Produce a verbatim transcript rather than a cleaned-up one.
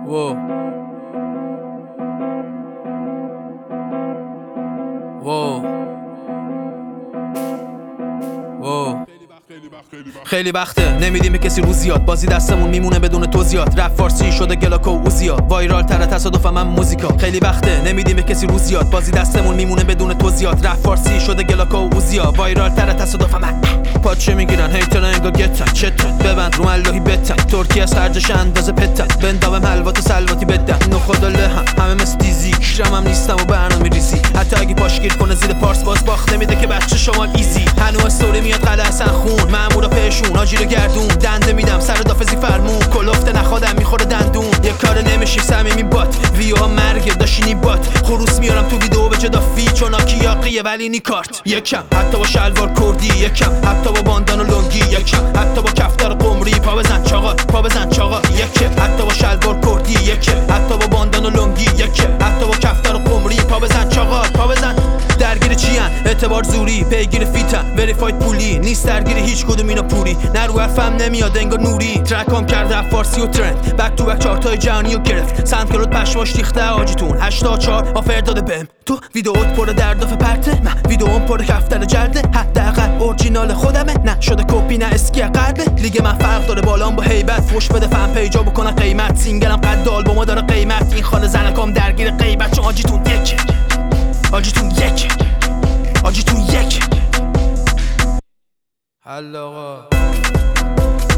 Whoa. Whoa. Whoa. خیلی وقته نمیدیم به کسی روزیات، بازی دستمون میمونه بدون توضیحات. رپ فارسی شده گلاکو اوزیا، وایرال تر تصادفم من موزیکا. خیلی وقته نمیدیم به کسی روزیات، بازی دستمون میمونه بدون توضیحات. رپ فارسی شده گلاکو اوزیا، وایرال تر تصادفم من. پاچه میگیرن هیتر انگا گتن چتن، ببند رو ملاهی بتن. ترکیه از خرجش اندازه پتن، بنداوم حلوات و سلواتی بدن. نخود و لهم همه مثل دیزی، کشرمم نیستم و برنامه ریزی. حتی اگه پاشگیر کنه زیر پارس باز باخت نمیده که بچه شما ایزی. هنو استوری میاد قلعه حسن خون، مامورا پیشون آجی رو گردون. دنده میدم سر دافزی فرمون، کلفته نخوادم میخوره دندون. یه کار نمیشی صمیمی بات، ویوها مرگه داشینی بات. خروس میارم تو ویدیو به جدا فی، چوناکی یاقیه ولی نی کارت. یکم حتی با شلوار کردی، یکم حتی با باندان و لنگی، یکم حتی با کفتار قمری. پا بزن چاقا پا بزن چاقا، یکم حتی با شلوار کردی، یکم حتی با باندان و لنگی، یکم حتی با کفتار قمری. پا بزن چاقا پا بزن. درگیر چیان اعتبار زوری، پیگیر فیتن وریفاید پولی. نیست درگیر هیچ کدوم اینا پوری، نه رو حرفم نمیاد انگار نوری. ترکام کرده فارسی و ترند، بک تو بک چارتای جهانی و گرفت. سند کلود پشماش ریخته آجیتون، هشتا چار آفر داده بهم. تو ویدئوت پر درداف پرته، من ویدئوم پر کفتر جلده. حداقل اورجینال خودمه، نه شده کپی نه اسکی قلبه. لیگ من فرق داره بالام با هیبت، فوش بده فن پیجا بکنن قیمت. سینگلم قد آلبوما داره قیمت، این خانه زنکام درگیر غیبت. چون آجیتون یک آجیتون یک آجیتون یک حل آقا.